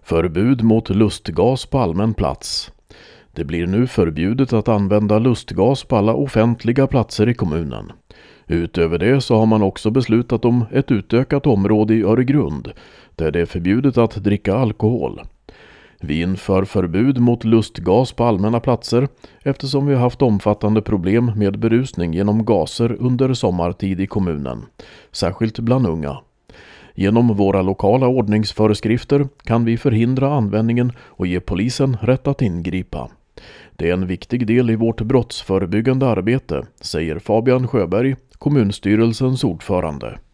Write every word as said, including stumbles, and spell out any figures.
Förbud mot lustgas på allmän plats. Det blir nu förbjudet att använda lustgas på alla offentliga platser i kommunen. Utöver det så har man också beslutat om ett utökat område i Öregrund där det är förbjudet att dricka alkohol. Vi inför förbud mot lustgas på allmänna platser eftersom vi har haft omfattande problem med berusning genom gaser under sommartid i kommunen, särskilt bland unga. Genom våra lokala ordningsföreskrifter kan vi förhindra användningen och ge polisen rätt att ingripa. Det är en viktig del i vårt brottsförebyggande arbete, säger Fabian Sjöberg, kommunstyrelsens ordförande.